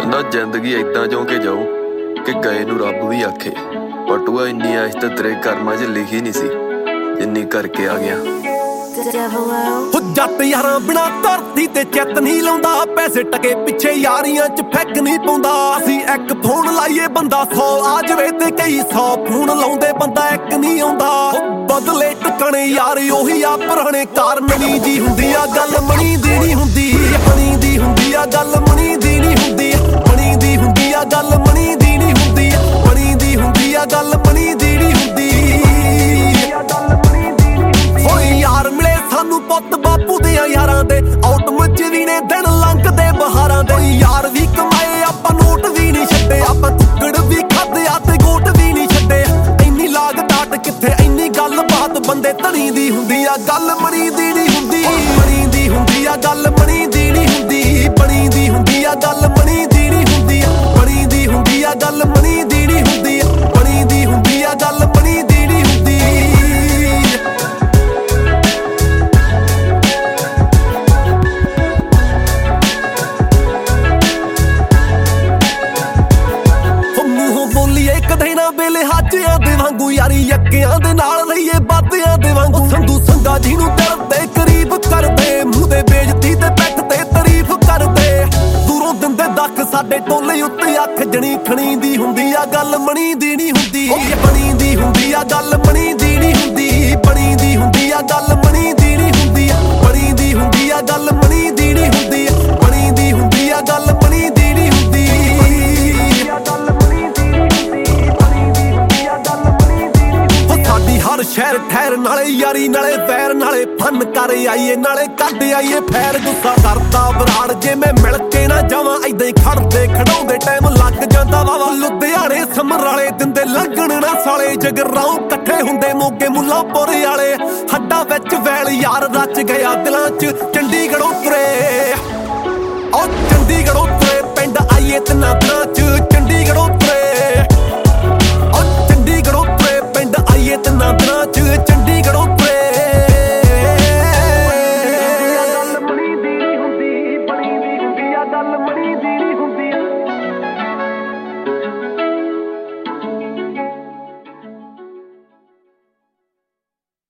ਕਹਿੰਦਾ ਜ਼ਿੰਦਗੀ ਏਦਾਂ ਜਿਉਂ ਕੇ ਜਾਊ ਕਿ ਗਏ ਨੂੰ ਰੱਬ ਵੀ ਆਖੇ। ਪਟੂਆ ਇੰਨੀ ਐਸ਼ ਤਾਂ ਤੇਰੇ ਕਰਮਾਂ 'ਚ ਲਿਖੀ ਨਹੀਂ ਸੀ ਜਿੰਨੀ ਕਰਕੇ ਆ ਗਿਆ। ਜੱਟ ਯਾਰਾਂ ਬਿਨਾ ਧਰਤੀ ਤੇ ਚਿੱਤ ਨਹੀਂ ਲਾਉਂਦਾ, ਪੈਸੇ ਟਕੇ ਪਿੱਛੇ ਯਾਰੀਆਂ 'ਚ ਫੈਕ ਨਹੀਂ ਪਾਉਂਦਾ। ਅਸੀਂ ਇੱਕ ਫੋਨ ਲਾਈਏ ਬੰਦਾ 100 ਆ ਜਾਵੇ ਤੇ ਕਈ 100 ਫੋਨ ਲਾਉਂਦੇ ਬੰਦਾ ਇੱਕ ਨਹੀਂ ਆਉਂਦਾ। ਬਦਲੇ ਟਿਕਣੇ ਯਾਰ ਉਹੀ ਆ ਪੁਰਾਣੇ ਕਾਰ ਮਣੀ ਜੀ ਹੁੰਦੀ ਆ ਗੱਲ ਮਣੀ ਦੀ ਨਹੀਂ ਹੁੰਦੀ। ਮਣੀ ਦੀ ਹੁੰਦੀ ਆ ਗੱਲ ਮਣੀ ਦੀ ਨਹੀਂ ਹੁੰਦੀ। ਮਣੀ ਦੀ ਹੁੰਦੀ ਆ ਗੱਲ ਮਣੀ ਦੀ ਨਹੀਂ ਹੁੰਦੀ। ਮਣੀ ਦੀ ਹੁੰਦੀ ਆ ਗੱਲ ਮਣੀ ਦੀ ਨਹੀਂ ਹੁੰਦੀ। ਹੋਏ ਯਾਰ ਮਿਲੇ ਸਾਨੂੰ ਪੁੱਤ ਬਾਪੂ ਦੇ ਯਾਰਾਂ ਦੇ, ਆਟਮ 'ਚ ਵੀ ਨੇ ਦਿਨ ਲੰਘਦੇ ਬਹਾਰਾਂ ਦੇ। ਯਾਰ ਵੀ ਕਮਾਏ ਆਪਾਂ ਨੋਟ ਵੀ ਨਹੀਂ ਛੱਡੇ, ਆਪਾਂ ਕੁੱਕੜ ਵੀ ਖਾਦੇ ਆ ਤੇ ਗੋਟ ਵੀ ਨਹੀਂ ਛੱਡੇ। ਇੰਨੀ ਲਾਗ ਡਾਟ ਕਿੱਥੇ ਇੰਨੀ ਗੱਲ ਬਾਤ ਬੰਦੇ ਧਣੀ ਦੀ ਹੁੰਦੀ ਆ ਗੱਲ ਮਣੀ ਦੀ ਨਹੀਂ ਹੁੰਦੀ। ਮਣੀ ਦੀ ਹੁੰਦੀ ਆ ਗੱਲ ਮਣੀ ਦੀ ਨਹੀਂ ਹੁੰਦੀ। ਬਣੀ ਦੀ ਹੁੰਦੀ ਆ ਗੱਲ ਮਣੀ ਦੀ ਨਹੀਂ ਹੁੰਦੀ। ਬਣੀ ਦੀ ਹੁੰਦੀ ਆ ਗੱਲ ਮਣੀ ਦੀ ਨਹੀਂ ਹੁੰਦੀ। ਬਣੀ ਦੀ ਹੁੰਦੀ ਆ ਗੱਲ ਮਣੀ ਦੀ ਨਹੀਂ ਹੁੰਦੀ। ਕਦੇ ਨਾ ਵੇਲੇ ਹਾਜਿਆਂ ਦੇ ਵਾਂਗੂ ਯਾਰੀ ਯੱਕਿਆਂ ਦੇ ਨਾਲ ਰਹੀਏ ਬਾਦਿਆਂ ਦੇ ਵਾਂਗੂ। ਸੰਧੂ ਸੰਗਾ ਜੀ ਨੂੰ ਦਿਲ ਦੇ ਕਰੀਬ ਕਰਦੇ, ਮੂੰਹ ਦੇ ਬੇਇੱਜ਼ਤੀ ਤੇ ਪਿੱਠ ਤੇ ਤਾਰੀਫ ਕਰਦੇ। ਦੂਰੋਂ ਦਿੰਦੇ ਦੱਖ ਸਾਡੇ ਟੋਲੇ ਉੱਤੇ ਅੱਖ ਜਣੀ ਖਣੀ ਦੀ ਹੁੰਦੀ ਆ ਗੱਲ ਮਣੀ ਦੀ ਨਹੀਂ ਹੁੰਦੀ। ਬਣੀ ਦੀ ਹੁੰਦੀ ਆ ਗੱਲ ਮਣੀ ਦੀ ਨਹੀਂ ਹੁੰਦੀ। ਬਣੀ ਦੀ ਹੁੰਦੀ ਆ ਗੱਲ ਮਣੀ ਦੀ ਨਹੀਂ ਹੁੰਦੀ। ਬਣੀ ਦੀ ਹੁੰਦੀ ਆ ਗੱਲ ਮਣੀ ਦੀ ਨਹੀਂ ਹੁੰਦੀ। ਬਣੀ ਦੀ ਹੁੰਦੀ ਆ ਗੱਲ ਮਣੀ ਦੀ ਨਹੀਂ ਹੁੰਦੀ। ਸਾਡੀ ਹਰ ਸ਼ਹਿਰ ਠਹਿਰ ਨਾਲੇ ਯਾਰੀ ਨਾਲੇ ਪੈਰ ਨਾਲੇ ਫਨ ਕਰ ਆਈਏ ਨਾਲੇ ਕੱਢ ਆਈਏ ਫੈਰ। ਗੁੱਸਾ ਕਰਦਾ ਬਰਾੜ ਜੇ ਮੈਂ ਮਿਲ ਕੇ ਨਾ ਜਾਵਾਂ, ਏਦਾਂ ਹੀ ਖੜਦੇ ਖੜਾਉਂਦੇ ਟਾਈਮ ਲੱਗ ਜਾਂਦਾ ਵਾਵਾ। ਲੁਧਿਆਣੇ ਸਮਰਾਲੇ ਦਿੰਦੇ ਲੰਘਣ ਨਾ ਸਾਲੇ, ਜਗਰਾਉਂ ਇਕੱਠੇ ਹੁੰਦੇ ਮੋਗੇ ਮੁੱਲਾਂਪੁਰ ਵਾਲੇ। ਹੱਡਾਂ ਵਿੱਚ ਵੈਲ ਯਾਰ ਰਚ ਗਿਆ ਦਿਲਾਂ 'ਚ ਚੰਡੀਗੜ੍ਹੋਂ ਤੁਰੇ। ਉਹ ਚੰਡੀਗੜ੍ਹੋਂ